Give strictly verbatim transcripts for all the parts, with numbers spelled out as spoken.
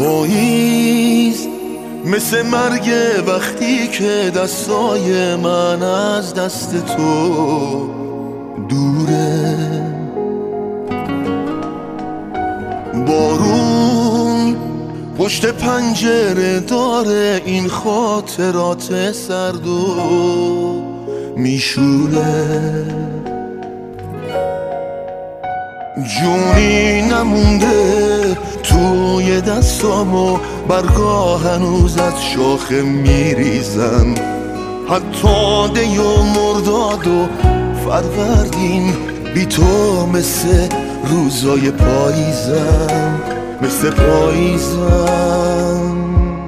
پاییز مثل مرگ وقتی که دستای من از دست تو دوره. بارون پشت پنجره داره این خاطرات سرد و میشوره. جونی نمونده توی دستامو، برگا هنوز از شاخه میریزن. حتی دی و مرداد و فروردین بی تو مثل روزای پاییزن، مثل پاییزن.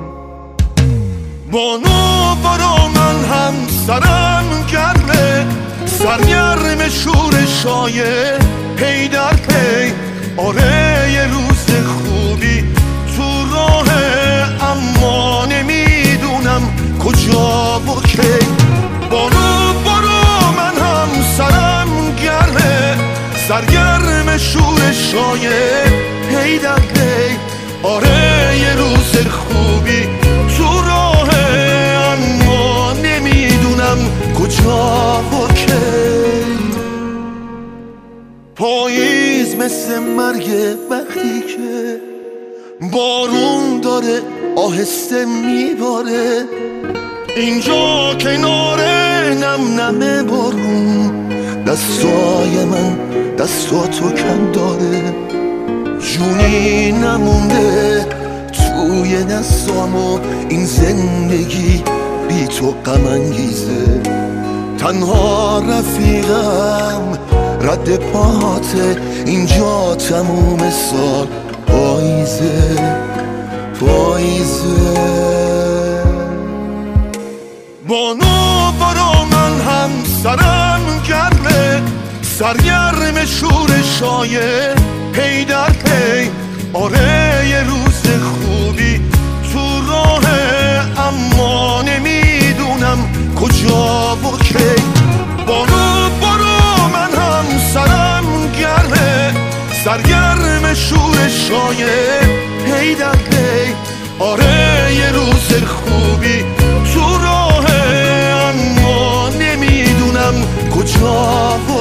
بانو برا من هم سرم گرمه، سرگرم شورشای پی در پی. آره یه روز خوبی تو راهه، اما نمیدونم کجا و کی. بانو برا من هم سرم گرمه، سرگرم شورشای پی در پی. آره یه روز خوبی تو راهه، اما نمیدونم کجا و کی. پاییز مثل مرگ وقتی که بارون داره آهسته میباره. اینجا کنار نم نم بارون دستای من دستاتو کم داره. جونی نمونده توی دستامو، این زندگی بی تو غم انگیزه. تنها رفیقم رد پاته، اینجا تموم سال پاییزه پاییزه. بانو برا من هم سرم گرمه، سرگرم شورشای پی در پی. آره یه روز خوبی تو راهه، اما نمیدونم کجا و کی. بانو برا من هم سرم گرمه، سرگرم شورشای پی در پی. آره یه روز خوبی تو راهه، اما نمیدونم کجا و